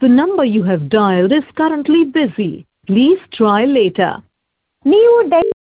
The number you have dialed is currently busy. Please try later. ನೀವು